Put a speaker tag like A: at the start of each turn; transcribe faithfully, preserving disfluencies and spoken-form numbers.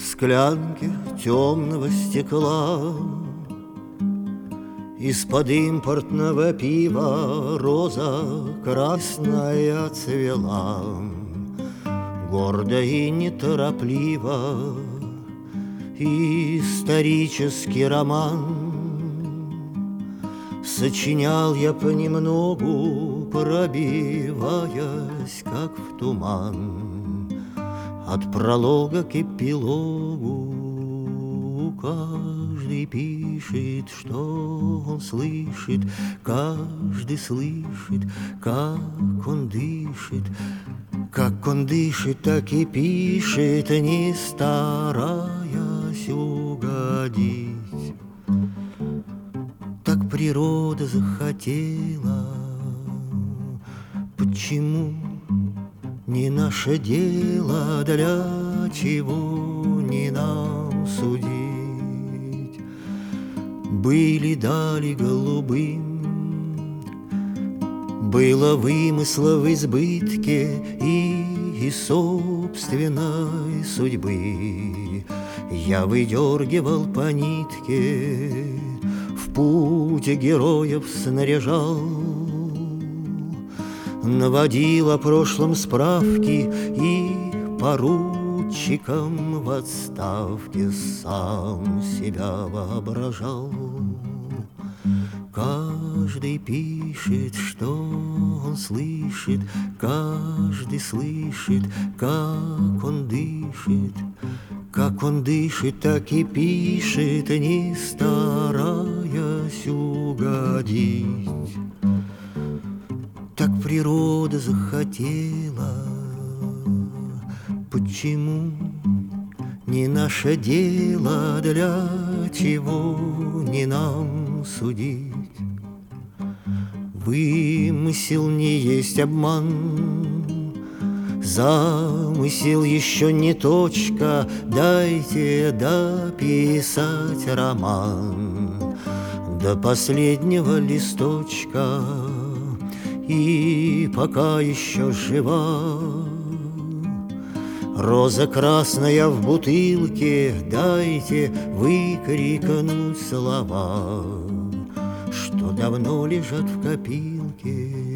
A: склянке темного стекла из-под импортного пива роза красная цвела. Гордо и неторопливо исторический роман сочинял я понемногу, пробиваясь, как в туман, от пролога к эпилогу. Каждый пишет, что он слышит, каждый слышит, как он дышит. Как он дышит, так и пишет, не стараясь угодить. Так природа захотела. Почему не наше дело, для чего не нам судить? Были дали голубым, было вымысла в избытке и, и собственной судьбы. Я выдергивал по нитке, в путь героев снаряжал, наводил о прошлом справки и поручиком в отставке сам себя воображал. Каждый пишет, что он слышит, каждый слышит, как он дышит. Как он дышит, так и пишет, не стараясь угодить. Так природа захотела. Почему не наше дело, для чего не нам судить? Вымысел не есть обман, замысел еще не точка. Дайте дописать роман до последнего листочка. И пока еще жива роза красная в бутылке, дайте выкрикнуть слова, что давно лежат в копилке.